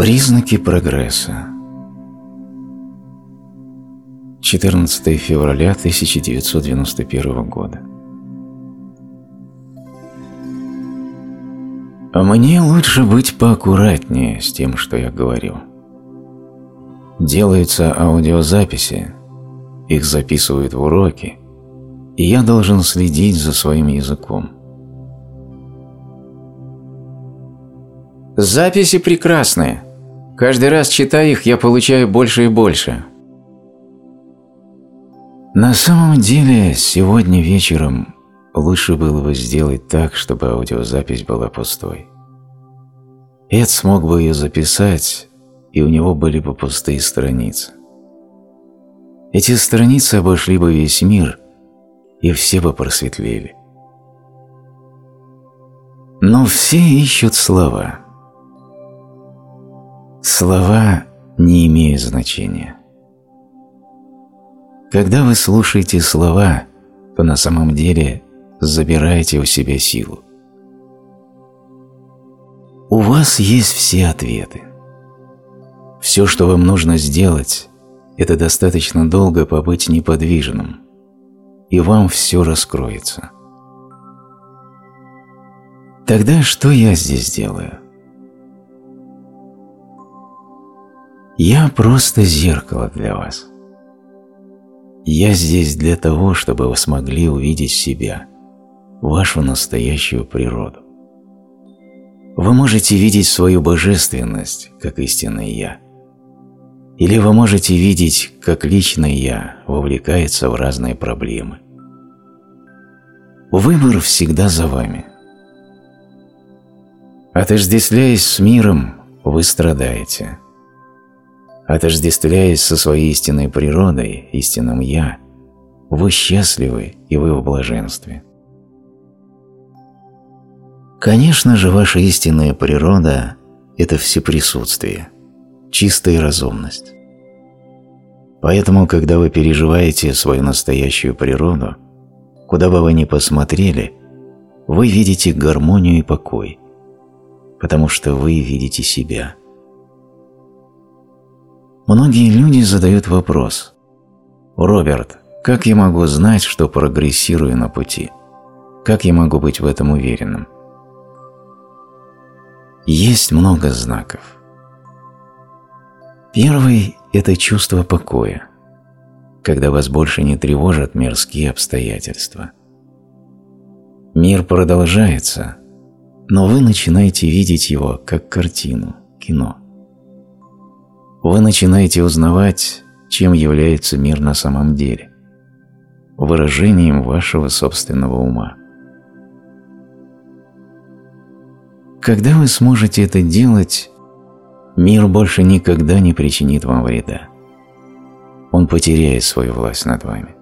Признаки прогресса. 14 февраля 1991 года. А мне лучше быть поаккуратнее с тем, что я говорю. Делаются аудиозаписи, их записывают в уроки, и я должен следить за своим языком. Записи прекрасные. Каждый раз, читая их, я получаю больше и больше. На самом деле, сегодня вечером лучше было бы сделать так, чтобы аудиозапись была пустой. Эд смог бы ее записать, и у него были бы пустые страницы. Эти страницы обошли бы весь мир, и все бы просветлели. Но все ищут слова. Слова не имеют значения. Когда вы слушаете слова, то на самом деле забираете у себя силу. У вас есть все ответы. Все, что вам нужно сделать, это достаточно долго побыть неподвижным, и вам все раскроется. Тогда что я здесь делаю? Я просто зеркало для вас. Я здесь для того, чтобы вы смогли увидеть себя, вашу настоящую природу. Вы можете видеть свою божественность, как истинное «Я». Или вы можете видеть, как личное «Я» вовлекается в разные проблемы. Выбор всегда за вами. Отождествляясь с миром, вы страдаете. Отождествляясь со своей истинной природой, истинным «Я», вы счастливы и вы в блаженстве. Конечно же, ваша истинная природа – это всеприсутствие, чистая разумность. Поэтому, когда вы переживаете свою настоящую природу, куда бы вы ни посмотрели, вы видите гармонию и покой, потому что вы видите себя. Многие люди задают вопрос: «Роберт, как я могу знать, что прогрессирую на пути? Как я могу быть в этом уверенным?» Есть много знаков. Первый – это чувство покоя, когда вас больше не тревожат мирские обстоятельства. Мир продолжается, но вы начинаете видеть его как картину, кино. Вы начинаете узнавать, чем является мир на самом деле, выражением вашего собственного ума. Когда вы сможете это делать, мир больше никогда не причинит вам вреда. Он потеряет свою власть над вами.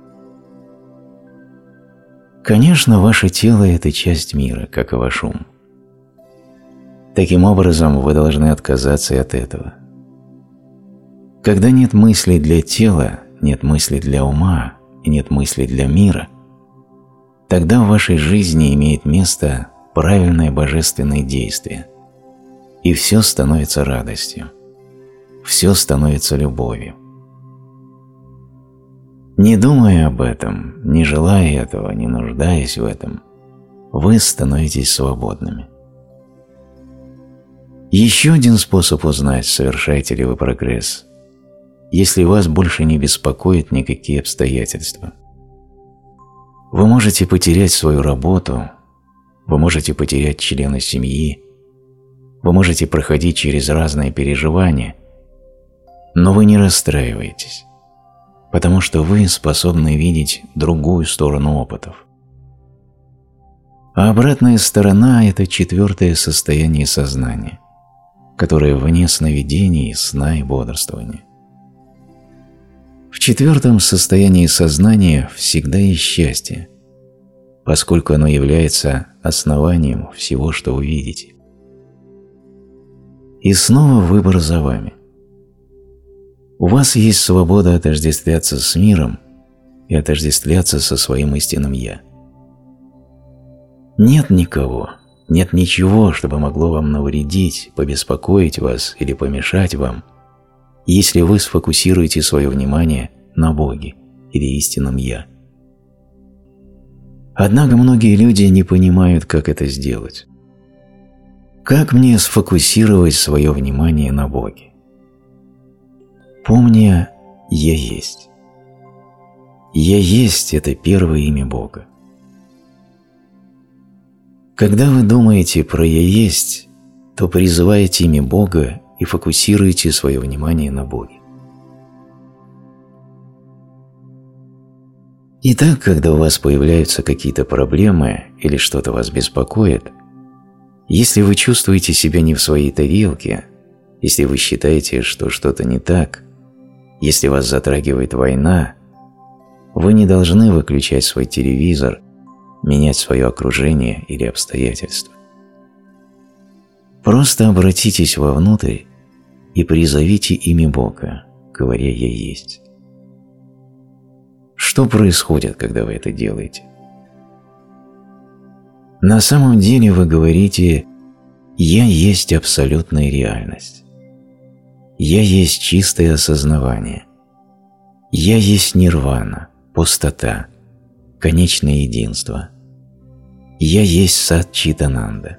Конечно, ваше тело – это часть мира, как и ваш ум. Таким образом, вы должны отказаться и от этого. Когда нет мыслей для тела, нет мыслей для ума и нет мыслей для мира, тогда в вашей жизни имеет место правильное божественное действие, и все становится радостью, все становится любовью. Не думая об этом, не желая этого, не нуждаясь в этом, вы становитесь свободными. Еще один способ узнать, совершаете ли вы прогресс, если вас больше не беспокоят никакие обстоятельства. Вы можете потерять свою работу, вы можете потерять члена семьи, вы можете проходить через разные переживания, но вы не расстраиваетесь, потому что вы способны видеть другую сторону опытов. А обратная сторона – это четвертое состояние сознания, которое вне сновидений, сна и бодрствования. В четвертом состоянии сознания всегда есть счастье, поскольку оно является основанием всего, что вы видите. И снова выбор за вами. У вас есть свобода отождествляться с миром и отождествляться со своим истинным «Я». Нет никого, Нет ничего, чтобы могло вам навредить, побеспокоить вас или помешать вам, если вы сфокусируете свое внимание на Боге или истинном «Я». Однако многие люди не понимают, как это сделать. Как мне сфокусировать свое внимание на Боге? Помня «Я есть». «Я есть» – это первое имя Бога. Когда вы думаете про «Я есть», то призываете имя Бога и фокусируете свое внимание на Боге. Итак, когда у вас появляются какие-то проблемы или что-то вас беспокоит, если вы чувствуете себя не в своей тарелке, если вы считаете, что что-то не так, если вас затрагивает война, вы не должны выключать свой телевизор, менять свое окружение или обстоятельства. Просто обратитесь вовнутрь и призовите имя Бога, говоря «Я есть». Что происходит, когда вы это делаете? На самом деле вы говорите «Я есть абсолютная реальность». «Я есть чистое осознавание». «Я есть нирвана», пустота, конечное единство. «Я есть Сат Читананда».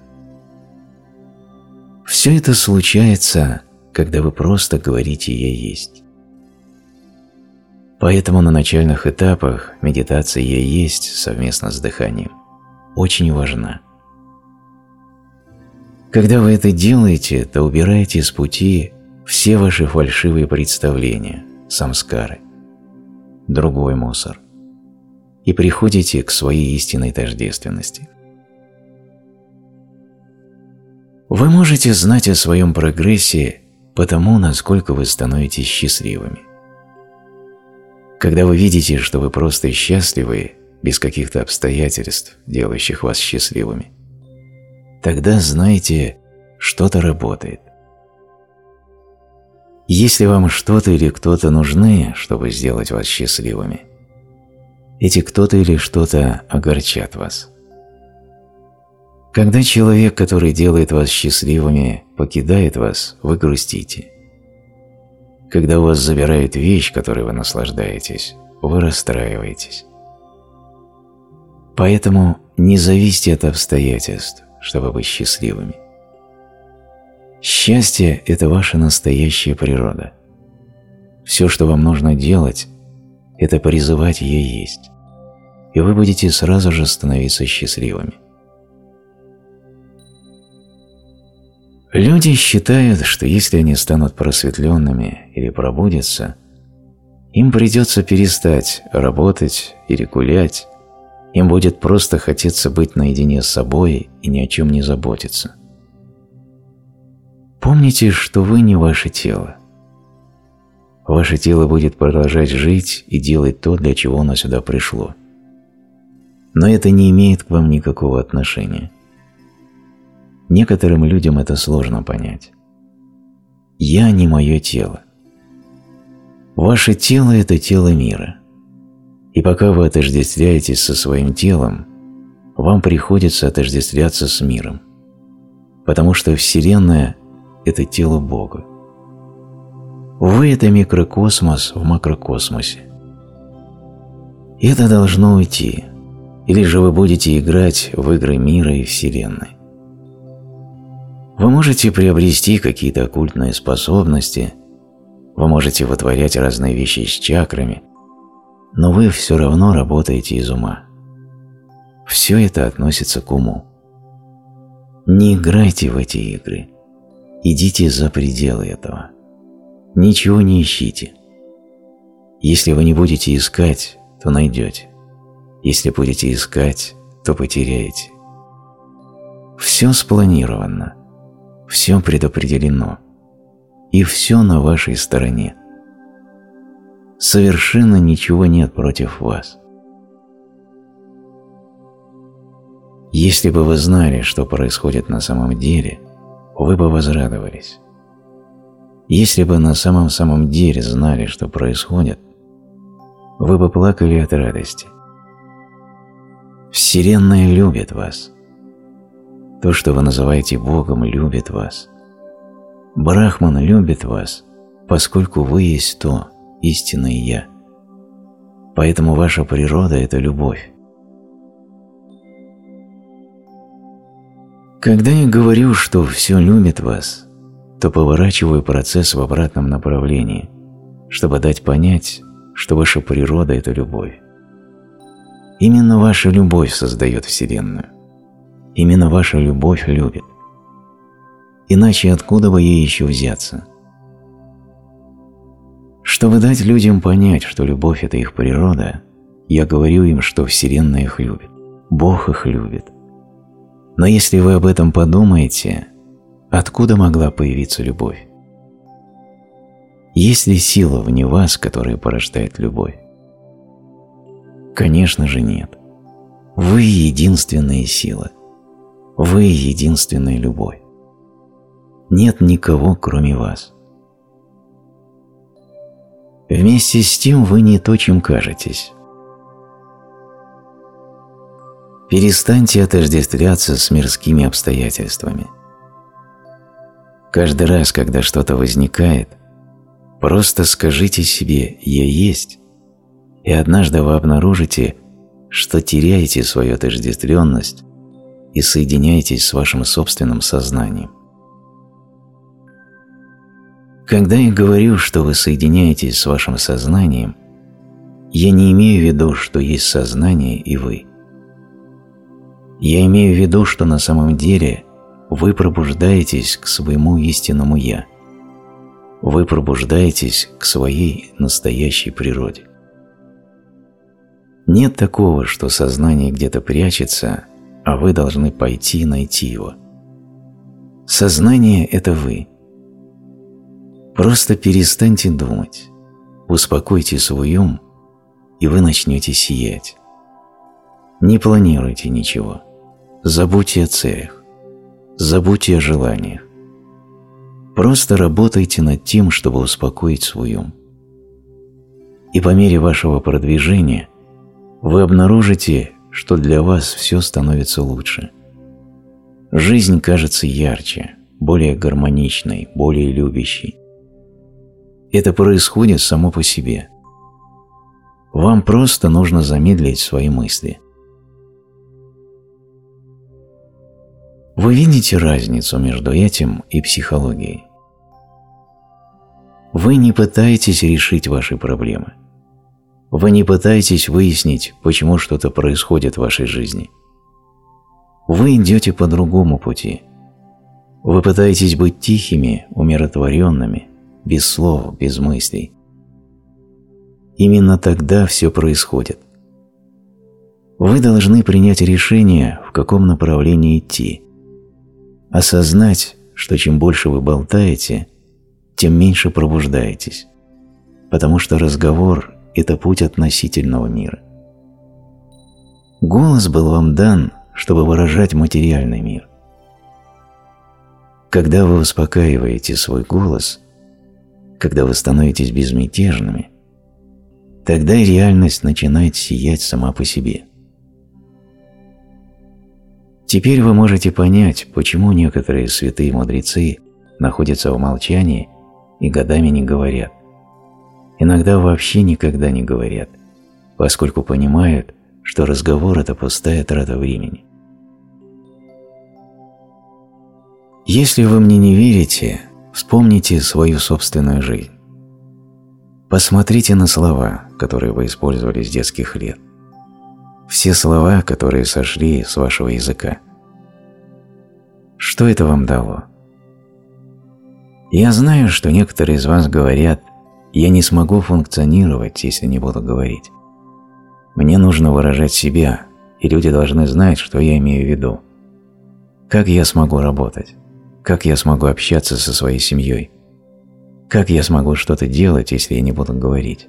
Все это случается, когда вы просто говорите «Я есть». Поэтому на начальных этапах медитация «Я есть» совместно с дыханием очень важна. Когда вы это делаете, то убираете с пути все ваши фальшивые представления, самскары, другой мусор, и приходите к своей истинной тождественности. Вы можете знать о своем прогрессе по тому, насколько вы становитесь счастливыми. Когда вы видите, что вы просто счастливы, без каких-то обстоятельств, делающих вас счастливыми, тогда знайте, что-то работает. Если вам что-то или кто-то нужны, чтобы сделать вас счастливыми, эти кто-то или что-то огорчат вас. Когда человек, который делает вас счастливыми, покидает вас, вы грустите. Когда у вас забирают вещь, которой вы наслаждаетесь, вы расстраиваетесь. Поэтому не зависите от обстоятельств, чтобы быть счастливыми. Счастье – это ваша настоящая природа. Все, что вам нужно делать, это призывать «Я есть», и вы будете сразу же становиться счастливыми. Люди считают, что если они станут просветленными или пробудятся, им придется перестать работать или гулять, им будет просто хотеться быть наедине с собой и ни о чем не заботиться. Помните, что вы не ваше тело. Ваше тело будет продолжать жить и делать то, для чего оно сюда пришло. Но это не имеет к вам никакого отношения. Некоторым людям это сложно понять. Я не мое тело. Ваше тело – это тело мира. И пока вы отождествляетесь со своим телом, вам приходится отождествляться с миром, потому что Вселенная – это тело Бога. Вы – это микрокосмос в макрокосмосе. Это должно уйти, или же вы будете играть в игры мира и Вселенной. Вы можете приобрести какие-то оккультные способности, вы можете вытворять разные вещи с чакрами, но вы все равно работаете из ума. Все это относится к уму. Не играйте в эти игры. Идите за пределы этого. Ничего не ищите. Если вы не будете искать, то найдете. Если будете искать, то потеряете. Все спланировано. Все предопределено. И все на вашей стороне. Совершенно ничего нет против вас. Если бы вы знали, что происходит на самом деле, вы бы возрадовались. Если бы на самом деле знали, что происходит, вы бы плакали от радости. Вселенная любит вас. То, что вы называете Богом, любит вас. Брахман любит вас, поскольку вы есть то, истинное Я. Поэтому ваша природа – это любовь. Когда я говорю, что все любит вас, то поворачиваю процесс в обратном направлении, чтобы дать понять, что ваша природа – это любовь. Именно ваша любовь создает Вселенную. Именно ваша любовь любит. Иначе откуда бы ей еще взяться? Чтобы дать людям понять, что любовь – это их природа, я говорю им, что Вселенная их любит, Бог их любит. Но если вы об этом подумаете, откуда могла появиться любовь? Есть ли сила вне вас, которая порождает любовь? Конечно же нет. Вы единственная сила. Вы единственная любовь. Нет никого, кроме вас. Вместе с тем вы не то, чем кажетесь. Перестаньте отождествляться с мирскими обстоятельствами. Каждый раз, когда что-то возникает, просто скажите себе «я есть», и однажды вы обнаружите, что теряете свою отождествленность и соединяетесь с вашим собственным сознанием. Когда я говорю, что вы соединяетесь с вашим сознанием, я не имею в виду, что есть сознание и вы. Я имею в виду, что на самом деле вы пробуждаетесь к своему истинному «я». Вы пробуждаетесь к своей настоящей природе. Нет такого, что сознание где-то прячется, а вы должны пойти и найти его. Сознание – это вы. Просто перестаньте думать, успокойте свой ум, и вы начнете сиять. Не планируйте ничего. Забудьте о целях. Забудьте о желаниях. Просто работайте над тем, чтобы успокоить свой ум. И по мере вашего продвижения вы обнаружите, что для вас все становится лучше. Жизнь кажется ярче, более гармоничной, более любящей. Это происходит само по себе. Вам просто нужно замедлить свои мысли. Вы видите разницу между этим и психологией? Вы не пытаетесь решить ваши проблемы. Вы не пытаетесь выяснить, почему что-то происходит в вашей жизни. Вы идете по другому пути. Вы пытаетесь быть тихими, умиротворенными, без слов, без мыслей. Именно тогда все происходит. Вы должны принять решение, в каком направлении идти. Осознать, что чем больше вы болтаете, тем меньше пробуждаетесь, потому что разговор – это путь относительного мира. Голос был вам дан, чтобы выражать материальный мир. Когда вы успокаиваете свой голос, когда вы становитесь безмятежными, тогда и реальность начинает сиять сама по себе. Теперь вы можете понять, почему некоторые святые мудрецы находятся в молчании и годами не говорят. Иногда вообще никогда не говорят, поскольку понимают, что разговор – это пустая трата времени. Если вы мне не верите, вспомните свою собственную жизнь. Посмотрите на слова, которые вы использовали с детских лет. Все слова, которые сошли с вашего языка. Что это вам дало? Я знаю, что некоторые из вас говорят: «Я не смогу функционировать, если не буду говорить. Мне нужно выражать себя, и люди должны знать, что я имею в виду. Как я смогу работать? Как я смогу общаться со своей семьей? Как я смогу что-то делать, если я не буду говорить?»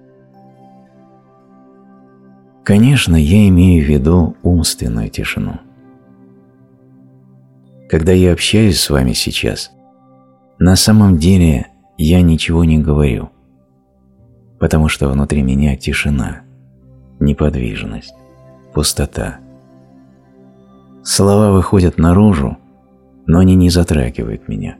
Конечно, я имею в виду умственную тишину. Когда я общаюсь с вами сейчас, на самом деле я ничего не говорю, потому что внутри меня тишина, неподвижность, пустота. Слова выходят наружу, но они не затрагивают меня.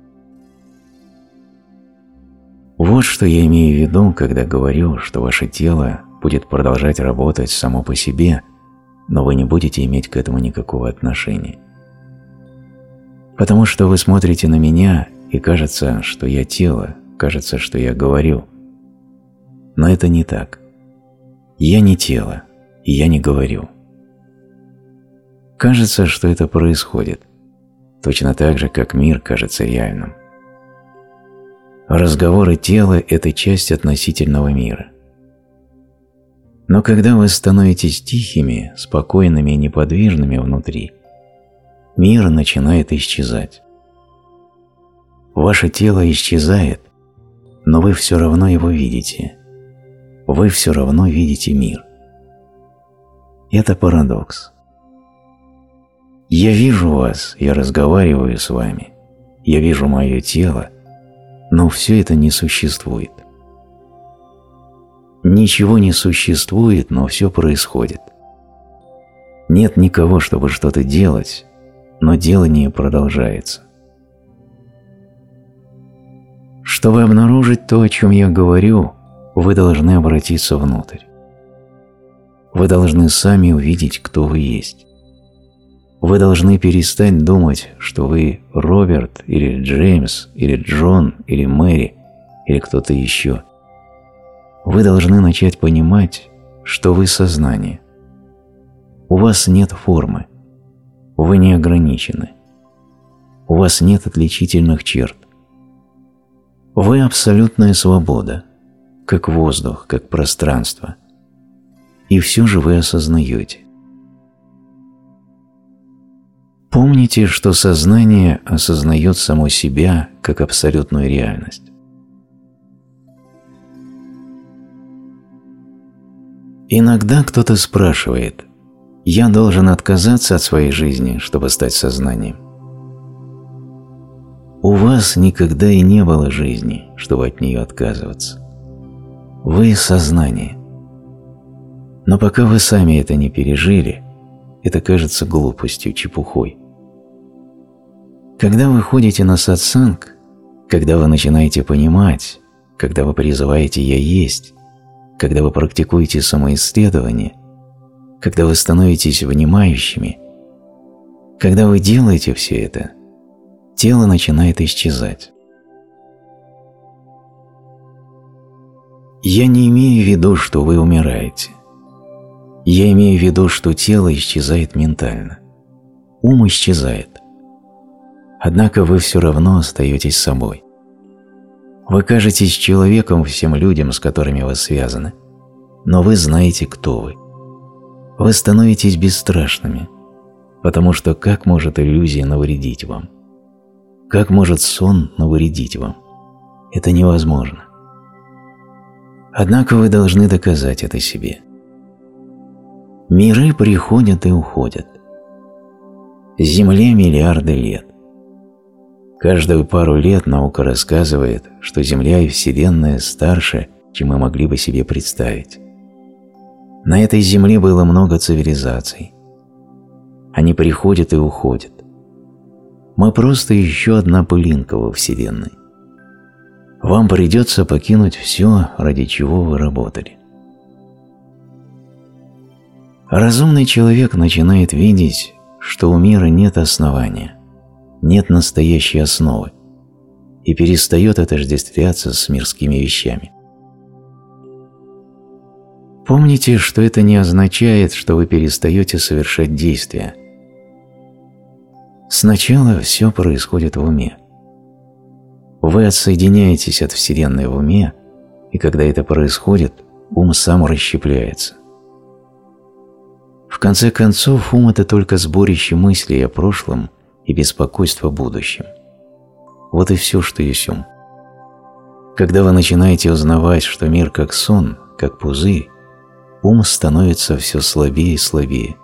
Вот что я имею в виду, когда говорю, что ваше тело будет продолжать работать само по себе, но вы не будете иметь к этому никакого отношения. Потому что вы смотрите на меня, и кажется, что я тело, кажется, что я говорю. Но это не так. Я не тело, и я не говорю. Кажется, что это происходит, точно так же, как мир кажется реальным. Разговоры тела – это часть относительного мира. Но когда вы становитесь тихими, спокойными и неподвижными внутри, мир начинает исчезать. Ваше тело исчезает, но вы все равно его видите. Вы все равно видите мир. Это парадокс. Я вижу вас, я разговариваю с вами, я вижу мое тело, но все это не существует. Ничего не существует, но все происходит. Нет никого, чтобы что-то делать, но делание продолжается. Чтобы обнаружить то, о чем я говорю, вы должны обратиться внутрь. Вы должны сами увидеть, кто вы есть. Вы должны перестать думать, что вы Роберт или Джеймс или Джон или Мэри или кто-то еще. Вы должны начать понимать, что вы сознание. У вас нет формы. Вы не ограничены. У вас нет отличительных черт. Вы абсолютная свобода, как воздух, как пространство. И все же вы осознаете. Помните, что сознание осознает само себя как абсолютную реальность. Иногда кто-то спрашивает: «Я должен отказаться от своей жизни, чтобы стать сознанием?» У вас никогда и не было жизни, чтобы от нее отказываться. Вы – сознание. Но пока вы сами это не пережили, это кажется глупостью, чепухой. Когда вы ходите на сатсанг, когда вы начинаете понимать, когда вы призываете «Я есть», когда вы практикуете самоисследование, когда вы становитесь внимающими, когда вы делаете все это, тело начинает исчезать. Я не имею в виду, что вы умираете. Я имею в виду, что тело исчезает ментально. Ум исчезает. Однако вы все равно остаетесь собой. Вы кажетесь человеком всем людям, с которыми вы связаны, но вы знаете, кто вы. Вы становитесь бесстрашными, потому что как может иллюзия навредить вам? Как может сон навредить вам? Это невозможно. Однако вы должны доказать это себе. Миры приходят и уходят. Земле миллиарды лет. Каждую пару лет наука рассказывает, что Земля и Вселенная старше, чем мы могли бы себе представить. На этой Земле было много цивилизаций. Они приходят и уходят. Мы просто еще одна пылинка во Вселенной. Вам придется покинуть все, ради чего вы работали. Разумный человек начинает видеть, что у мира нет основания, нет настоящей основы, и перестает отождествляться с мирскими вещами. Помните, что это не означает, что вы перестаете совершать действия. Сначала все происходит в уме. Вы отсоединяетесь от Вселенной в уме, и когда это происходит, ум сам расщепляется. В конце концов, ум – это только сборище мыслей о прошлом и беспокойство о будущем. Вот и все, что есть ум. Когда вы начинаете узнавать, что мир как сон, как пузырь, ум становится все слабее и слабее.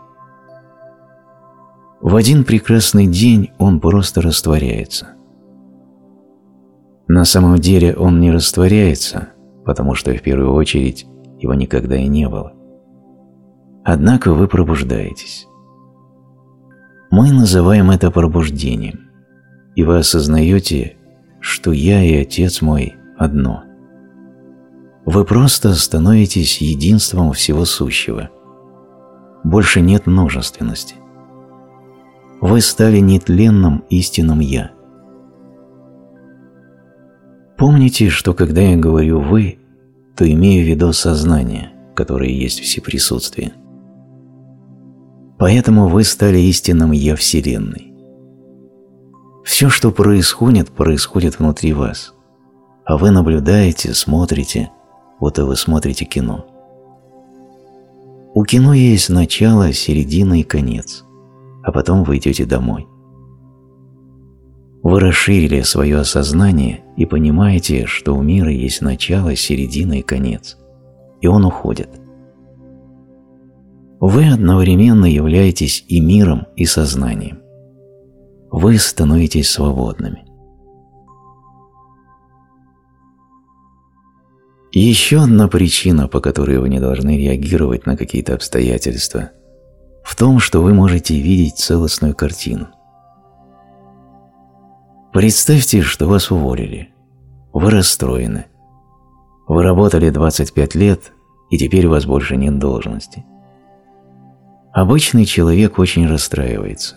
В один прекрасный день он просто растворяется. На самом деле он не растворяется, потому что в первую очередь его никогда и не было. Однако вы пробуждаетесь. Мы называем это пробуждением, и вы осознаете, что я и Отец мой одно. Вы просто становитесь единством всего сущего. Больше нет множественности. Вы стали нетленным истинным «Я». Помните, что когда я говорю «вы», то имею в виду сознание, которое есть всеприсутствие. Поэтому вы стали истинным «Я» Вселенной. Все, что происходит, происходит внутри вас, а вы наблюдаете, смотрите, вот и вы смотрите кино. У кино есть начало, середина и конец, а потом вы идете домой. Вы расширили свое осознание и понимаете, что у мира есть начало, середина и конец, и он уходит. Вы одновременно являетесь и миром, и сознанием. Вы становитесь свободными. И еще одна причина, по которой вы не должны реагировать на какие-то обстоятельства, в том, что вы можете видеть целостную картину. Представьте, что вас уволили. Вы расстроены. Вы работали 25 лет, и теперь у вас больше нет должности. Обычный человек очень расстраивается.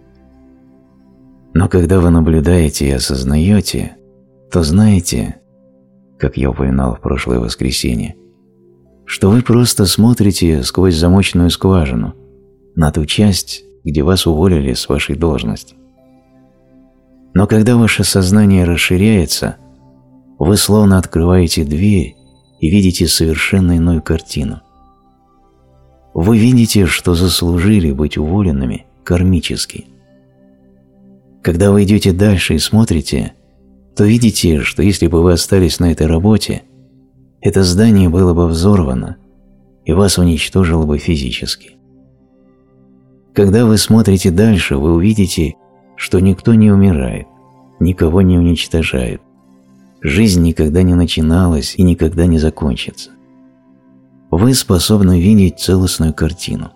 Но когда вы наблюдаете и осознаете, то знаете, как я упоминал в прошлое воскресенье, что вы просто смотрите сквозь замочную скважину на ту часть, где вас уволили с вашей должности. Но когда ваше сознание расширяется, вы словно открываете дверь и видите совершенно иную картину. Вы видите, что заслужили быть уволенными кармически. Когда вы идете дальше и смотрите, то видите, что если бы вы остались на этой работе, это здание было бы взорвано и вас уничтожило бы физически. Когда вы смотрите дальше, вы увидите, что никто не умирает, никого не уничтожает. Жизнь никогда не начиналась и никогда не закончится. Вы способны видеть целостную картину.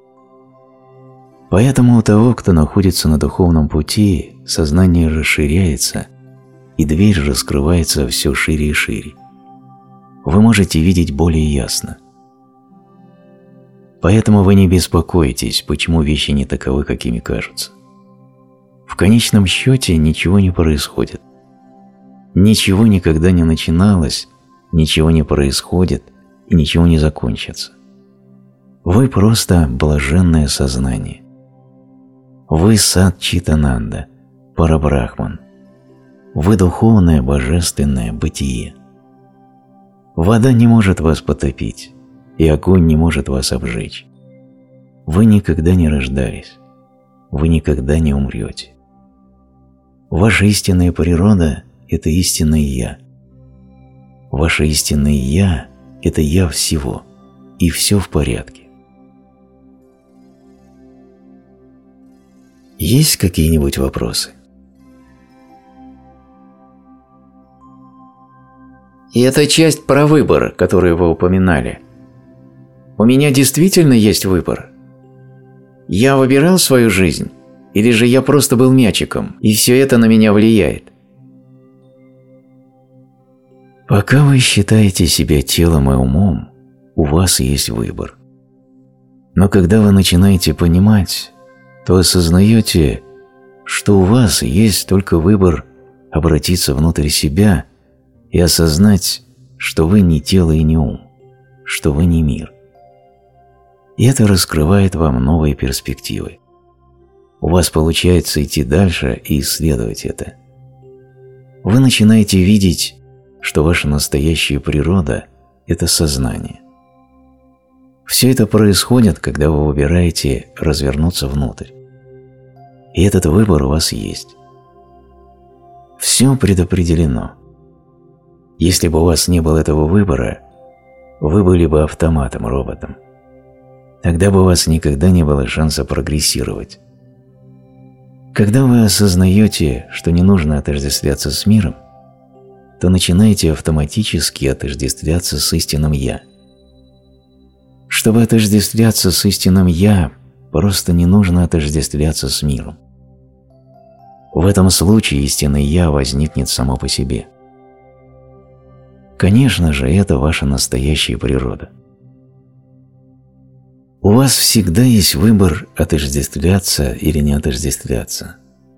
Поэтому у того, кто находится на духовном пути, сознание расширяется, и дверь раскрывается все шире и шире. Вы можете видеть более ясно. Поэтому вы не беспокойтесь, почему вещи не таковы, какими кажутся. В конечном счете ничего не происходит. Ничего никогда не начиналось, ничего не происходит и ничего не закончится. Вы просто блаженное сознание. Вы Сат Читананда, Парабрахман. Вы духовное божественное бытие. Вода не может вас потопить, и огонь не может вас обжечь. Вы никогда не рождались, вы никогда не умрете. Ваша истинная природа – это истинное «Я». Ваше истинное «Я» – это «Я» всего, и все в порядке. Есть какие-нибудь вопросы? И эта часть про выбор, которую вы упоминали. У меня действительно есть выбор? Я выбирал свою жизнь? Или же я просто был мячиком, и все это на меня влияет? Пока вы считаете себя телом и умом, у вас есть выбор. Но когда вы начинаете понимать, то осознаете, что у вас есть только выбор обратиться внутрь себя и осознать, что вы не тело и не ум, что вы не мир. И это раскрывает вам новые перспективы. У вас получается идти дальше и исследовать это. Вы начинаете видеть, что ваша настоящая природа – это сознание. Все это происходит, когда вы выбираете развернуться внутрь. И этот выбор у вас есть. Все предопределено. Если бы у вас не было этого выбора, вы были бы автоматом, роботом. Тогда бы у вас никогда не было шанса прогрессировать. Когда вы осознаете, что не нужно отождествляться с миром, то начинаете автоматически отождествляться с истинным «Я». Чтобы отождествляться с истинным «Я», просто не нужно отождествляться с миром. В этом случае истинное «Я» возникнет само по себе. Конечно же, это ваша настоящая природа. У вас всегда есть выбор отождествляться или не отождествляться.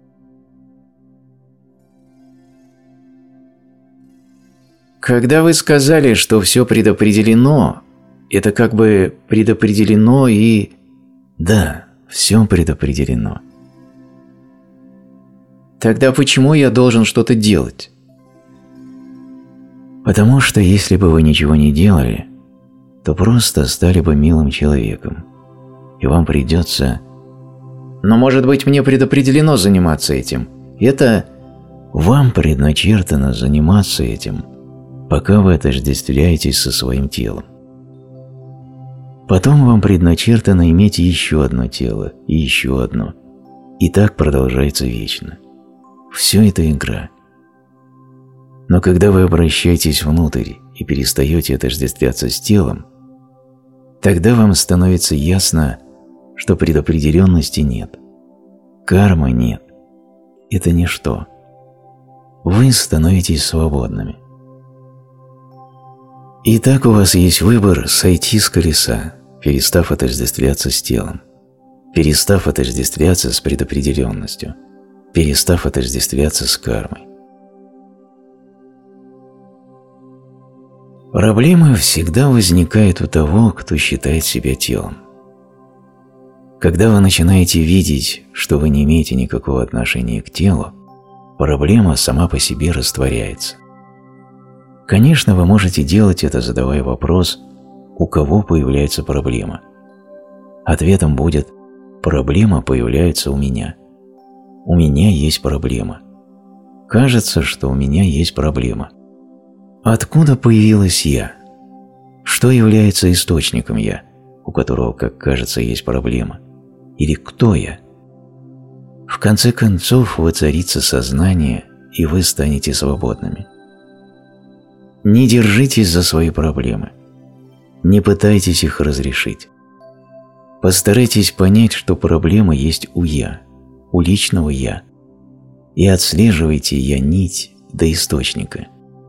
Когда вы сказали, что все предопределено, это как бы предопределено и… Да, все предопределено. Тогда почему я должен что-то делать? Потому что если бы вы ничего не делали, то просто стали бы милым человеком, и вам придется… Но, может быть, мне предопределено заниматься этим. Это… Вам предначертано заниматься этим, пока вы отождествляетесь со своим телом. Потом вам предначертано иметь еще одно тело и еще одно, и так продолжается вечно. Все это игра. Но когда вы обращаетесь внутрь и перестаете отождествляться с телом, тогда вам становится ясно, что предопределенности нет, кармы нет, это ничто. Вы становитесь свободными. Итак, у вас есть выбор сойти с колеса, перестав отождествляться с телом, перестав отождествляться с предопределенностью, перестав отождествляться с кармой. Проблемы всегда возникают у того, кто считает себя телом. Когда вы начинаете видеть, что вы не имеете никакого отношения к телу, проблема сама по себе растворяется. Конечно, вы можете делать это, задавая вопрос, у кого появляется проблема. Ответом будет «проблема появляется у меня». У меня есть проблема. Кажется, что у меня есть проблема. Откуда появилась я? Что является источником я, у которого, как кажется, есть проблема? Или кто я? В конце концов, воцарится сознание, и вы станете свободными. Не держитесь за свои проблемы. Не пытайтесь их разрешить. Постарайтесь понять, что проблема есть у «я», у личного «я», и отслеживайте «я-нить» до источника.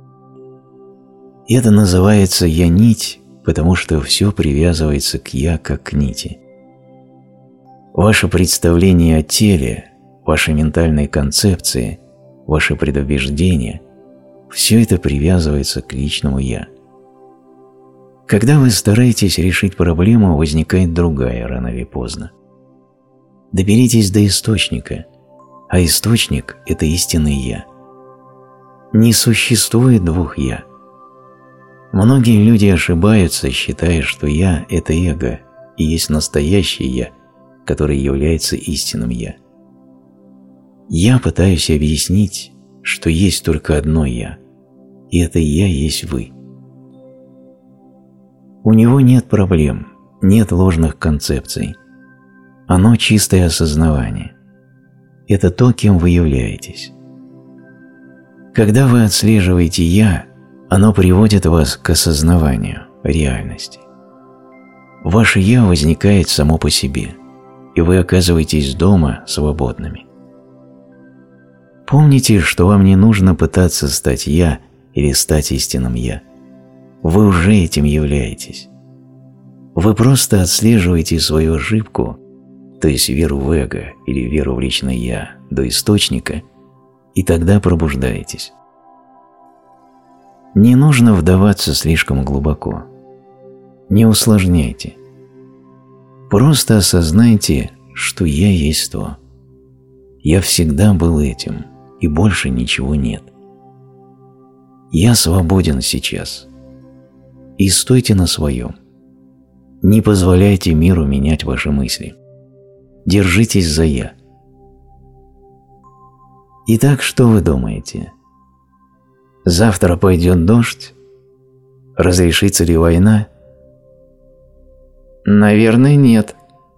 Это называется «я-нить», потому что все привязывается к «я» как к нити. Ваше представление о теле, ваши ментальные концепции, ваши предубеждения – все это привязывается к личному «я». Когда вы стараетесь решить проблему, возникает другая рано или поздно. Доберитесь до источника, а источник – это истинное «я». Не существует двух «я». Многие люди ошибаются, считая, что «я» – это эго и есть настоящее «я», которое является истинным «я». Я пытаюсь объяснить, что есть только одно «я», и это «я» есть вы. У него нет проблем, нет ложных концепций. Оно чистое осознавание. Это то, кем вы являетесь. Когда вы отслеживаете «я», оно приводит вас к осознаванию реальности. Ваше «я» возникает само по себе, и вы оказываетесь дома свободными. Помните, что вам не нужно пытаться стать «я» или стать истинным «я». Вы уже этим являетесь. Вы просто отслеживаете свою ошибку, то есть веру в эго или веру в личное «я» до источника, и тогда пробуждаетесь. Не нужно вдаваться слишком глубоко. Не усложняйте. Просто осознайте, что «я» есть то. Я всегда был этим, и больше ничего нет. Я свободен сейчас. И стойте на своем. Не позволяйте миру менять ваши мысли. Держитесь за «я». Итак, что вы думаете? Завтра пойдет дождь? Разрешится ли война? Наверное, нет.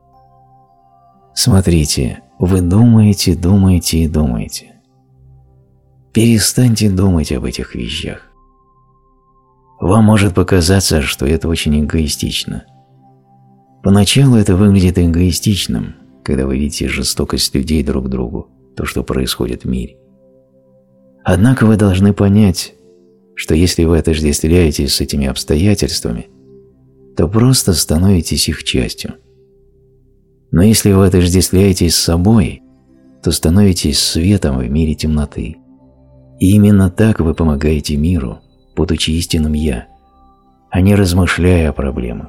Смотрите, вы думаете, думаете и думаете. Перестаньте думать об этих вещах. Вам может показаться, что это очень эгоистично. Поначалу это выглядит эгоистичным, когда вы видите жестокость людей друг к другу, то, что происходит в мире. Однако вы должны понять, что если вы отождествляетесь с этими обстоятельствами, то просто становитесь их частью. Но если вы отождествляетесь с собой, то становитесь светом в мире темноты. И именно так вы помогаете миру, будучи истинным «Я», а не размышляя о проблемах.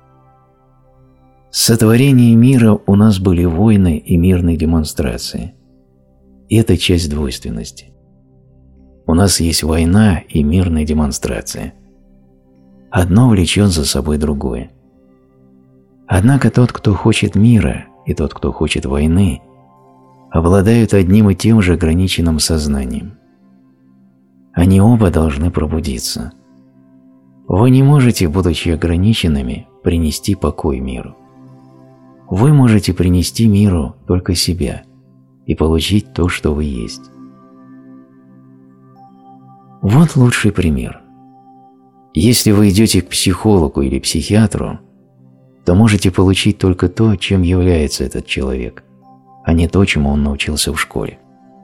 С сотворения мира у нас были войны и мирные демонстрации. И это часть двойственности. У нас есть война и мирные демонстрации. Одно влечет за собой другое. Однако тот, кто хочет мира, и тот, кто хочет войны, обладают одним и тем же ограниченным сознанием. Они оба должны пробудиться. Вы не можете, будучи ограниченными, принести покой миру. Вы можете принести миру только себя и получить то, что вы есть. Вот лучший пример. Если вы идете к психологу или психиатру, то можете получить только то, чем является этот человек, а не то, чему он научился в школе.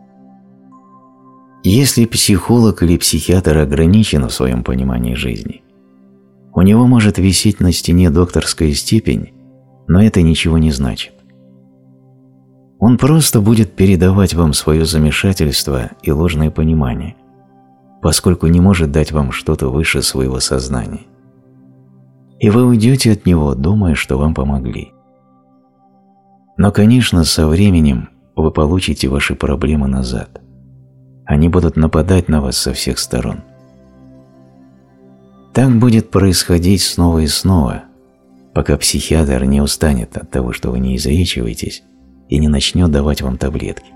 Если психолог или психиатр ограничен в своем понимании жизни, у него может висеть на стене докторская степень, но это ничего не значит. Он просто будет передавать вам свое замешательство и ложное понимание, поскольку не может дать вам что-то выше своего сознания. И вы уйдете от него, думая, что вам помогли. Но, конечно, со временем вы получите ваши проблемы назад. Они будут нападать на вас со всех сторон. Так будет происходить снова и снова, пока психиатр не устанет от того, что вы не излечиваетесь, и не начнет давать вам таблетки.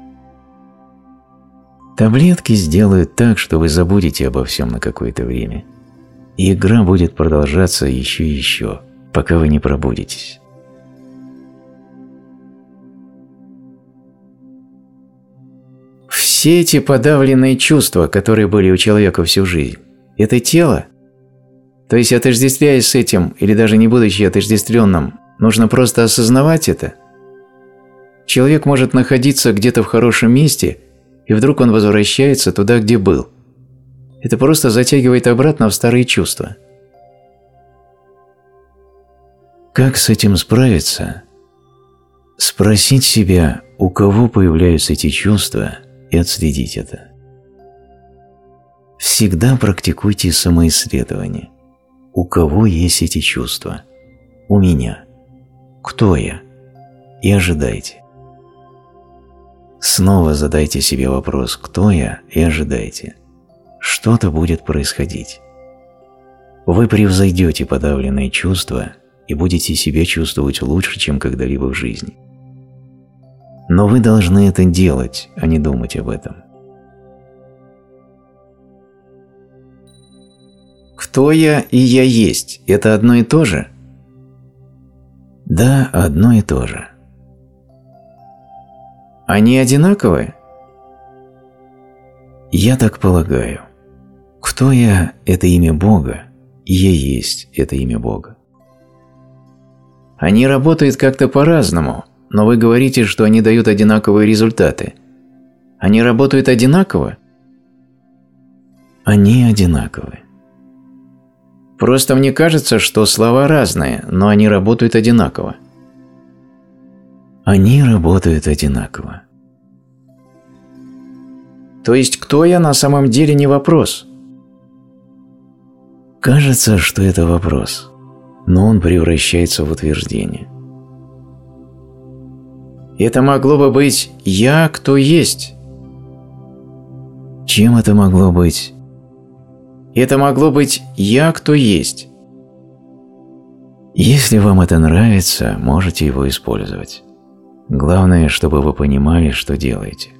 Таблетки сделают так, что вы забудете обо всем на какое-то время, и игра будет продолжаться еще и еще, пока вы не пробудитесь. Все эти подавленные чувства, которые были у человека всю жизнь, это тело? То есть, отождествляясь с этим, или даже не будучи отождествленным, нужно просто осознавать это? Человек может находиться где-то в хорошем месте, и вдруг он возвращается туда, где был. Это просто затягивает обратно в старые чувства. Как с этим справиться? Спросить себя, у кого появляются эти чувства, и отследить это. Всегда практикуйте самоисследование. У кого есть эти чувства? У меня. Кто я? И ожидайте. Снова задайте себе вопрос «Кто я?» и ожидайте. Что-то будет происходить. Вы превзойдете подавленные чувства и будете себя чувствовать лучше, чем когда-либо в жизни. Но вы должны это делать, а не думать об этом. Кто я и я есть – это одно и то же? Да, одно и то же. Они одинаковые? Я так полагаю. Кто я – это имя Бога, и я есть – это имя Бога. Они работают как-то по-разному, но вы говорите, что они дают одинаковые результаты. Они работают одинаково? Они одинаковы. Просто мне кажется, что слова разные, но они работают одинаково. Они работают одинаково. То есть, кто я на самом деле не вопрос? Кажется, что это вопрос, но он превращается в утверждение. Это могло бы быть «я, кто есть». Чем это могло быть? Это могло быть «я, кто есть». Если вам это нравится, можете его использовать. Главное, чтобы вы понимали, что делаете.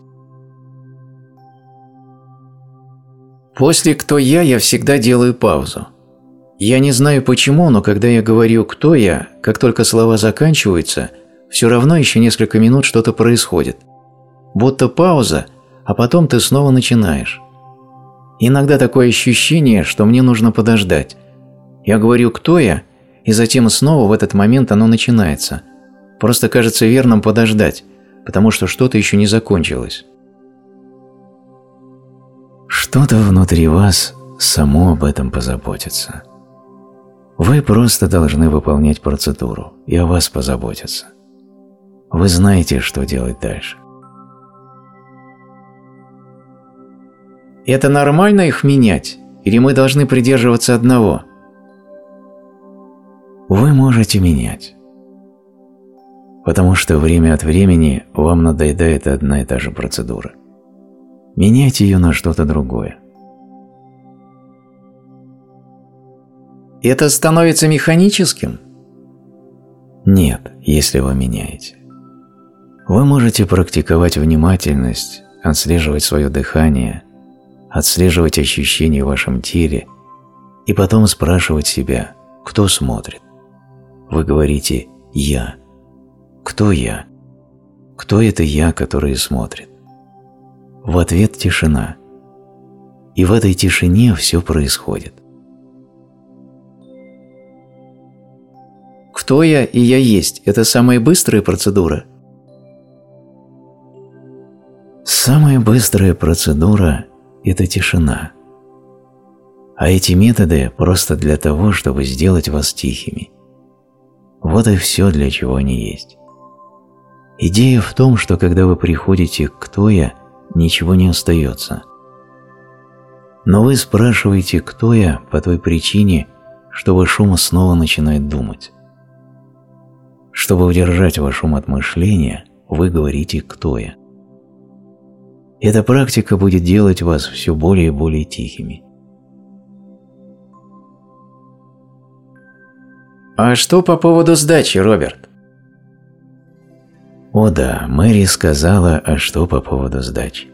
После «кто я» всегда делаю паузу. Я не знаю почему, но когда я говорю «кто я», как только слова заканчиваются, все равно еще несколько минут что-то происходит. Будто пауза, а потом ты снова начинаешь. Иногда такое ощущение, что мне нужно подождать. Я говорю «кто я», и затем снова в этот момент оно начинается. Просто кажется верным подождать, потому что что-то еще не закончилось. Что-то внутри вас само об этом позаботится. Вы просто должны выполнять процедуру, и о вас позаботятся. Вы знаете, что делать дальше. Это нормально их менять? Или мы должны придерживаться одного? Вы можете менять. Потому что время от времени вам надоедает одна и та же процедура. Меняйте ее на что-то другое. Это становится механическим? Нет, если вы меняете. Вы можете практиковать внимательность, отслеживать свое дыхание, отслеживать ощущения в вашем теле и потом спрашивать себя, кто смотрит. Вы говорите «я». Кто я? Кто это я, который смотрит? В ответ тишина. И в этой тишине все происходит. Кто я и я есть – это самая быстрая процедура? Самая быстрая процедура – это тишина. А эти методы просто для того, чтобы сделать вас тихими. Вот и все, для чего они есть. Идея в том, что когда вы приходите к «кто я», ничего не остается. Но вы спрашиваете «кто я» по той причине, что ваш ум снова начинает думать. Чтобы удержать ваш ум от мышления, вы говорите «кто я». Эта практика будет делать вас все более и более тихими. А что по поводу сдачи, Роберт? О да, Мэри сказала, а что по поводу сдачи.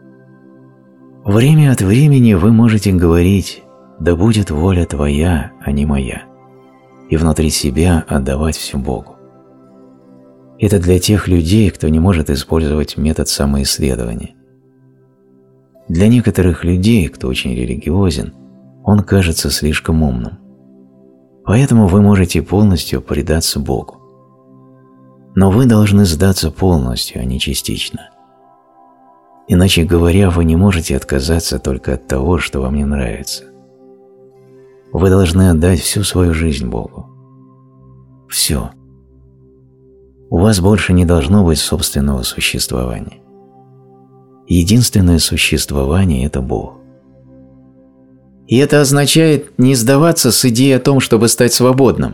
Время от времени вы можете говорить «да будет воля твоя, а не моя», и внутри себя отдавать все Богу. Это для тех людей, кто не может использовать метод самоисследования. Для некоторых людей, кто очень религиозен, он кажется слишком умным. Поэтому вы можете полностью предаться Богу. Но вы должны сдаться полностью, а не частично. Иначе говоря, вы не можете отказаться только от того, что вам не нравится. Вы должны отдать всю свою жизнь Богу. Все. У вас больше не должно быть собственного существования. Единственное существование – это Бог. И это означает не сдаваться с идеей о том, чтобы стать свободным.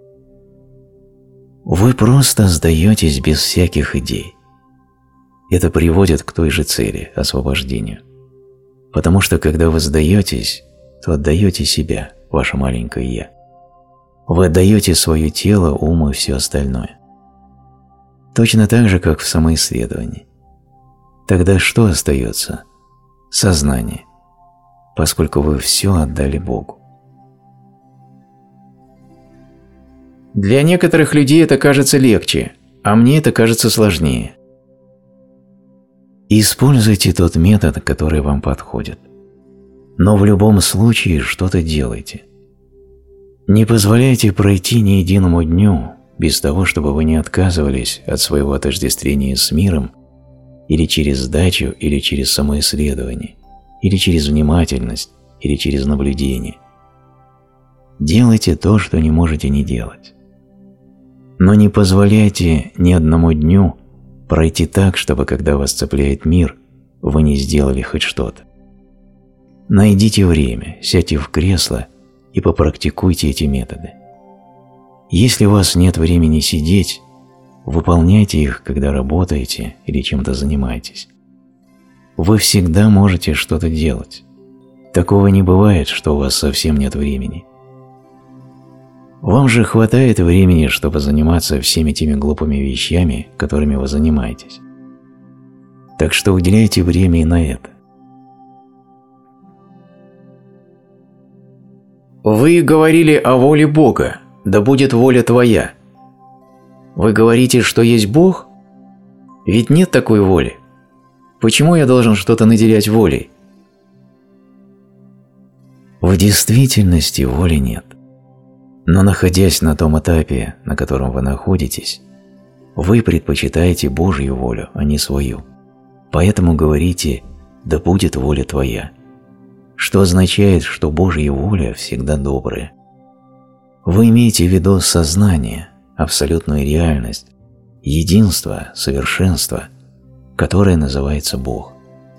Вы просто сдаетесь без всяких идей. Это приводит к той же цели – освобождению. Потому что когда вы сдаетесь, то отдаете себя, ваше маленькое «я». Вы отдаете свое тело, ум и все остальное. Точно так же, как в самоисследовании. Тогда что остается? Сознание, поскольку вы все отдали Богу. Для некоторых людей это кажется легче, а мне это кажется сложнее. Используйте тот метод, который вам подходит. Но в любом случае что-то делайте. Не позволяйте пройти ни единому дню без того, чтобы вы не отказывались от своего отождествления с миром или через сдачу, или через самоисследование, или через внимательность, или через наблюдение. Делайте то, что не можете не делать. Но не позволяйте ни одному дню пройти так, чтобы, когда вас цепляет мир, вы не сделали хоть что-то. Найдите время, сядьте в кресло и попрактикуйте эти методы. Если у вас нет времени сидеть, выполняйте их, когда работаете или чем-то занимаетесь. Вы всегда можете что-то делать. Такого не бывает, что у вас совсем нет времени. Вам же хватает времени, чтобы заниматься всеми теми глупыми вещами, которыми вы занимаетесь. Так что уделяйте время и на это. Вы говорили о воле Бога, да будет воля твоя. Вы говорите, что есть Бог? Ведь нет такой воли. Почему я должен что-то наделять волей? В действительности воли нет. Но находясь на том этапе, на котором вы находитесь, вы предпочитаете Божью волю, а не свою. Поэтому говорите «да будет воля твоя», что означает, что Божья воля всегда добрая. Вы имеете в виду сознание, абсолютную реальность, единство, совершенство, которое называется Бог.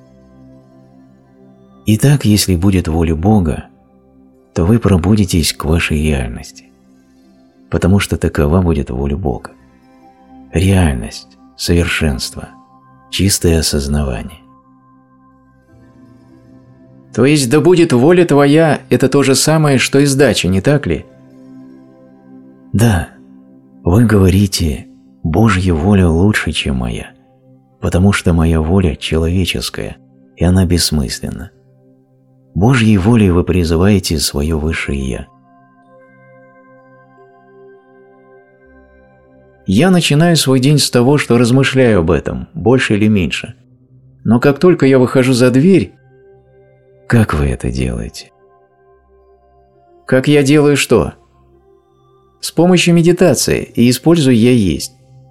Итак, если будет воля Бога, то вы пробудитесь к вашей реальности, потому что такова будет воля Бога. Реальность, совершенство, чистое осознавание. То есть «да будет воля твоя» – это то же самое, что и сдача, не так ли? Да, вы говорите «Божья воля лучше, чем моя», потому что моя воля человеческая, и она бессмысленна. Божьей волей вы призываете свое высшее «Я». Я начинаю свой день с того, что размышляю об этом, больше или меньше. Но как только я выхожу за дверь… Как вы это делаете? Как я делаю что? С помощью медитации, и использую «я есть».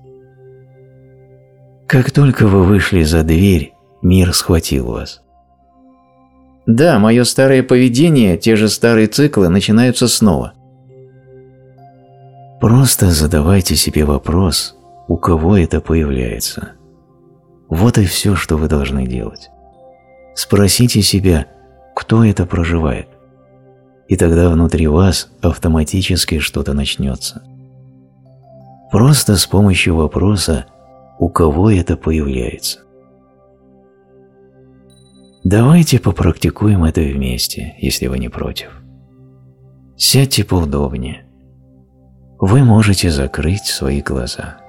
Как только вы вышли за дверь, мир схватил вас. Да, мое старое поведение, те же старые циклы начинаются снова. Просто задавайте себе вопрос, у кого это появляется. Вот и все, что вы должны делать. Спросите себя, кто это проживает. И тогда внутри вас автоматически что-то начнется. Просто с помощью вопроса, у кого это появляется. Давайте попрактикуем это вместе, если вы не против. Сядьте поудобнее. Вы можете закрыть свои глаза.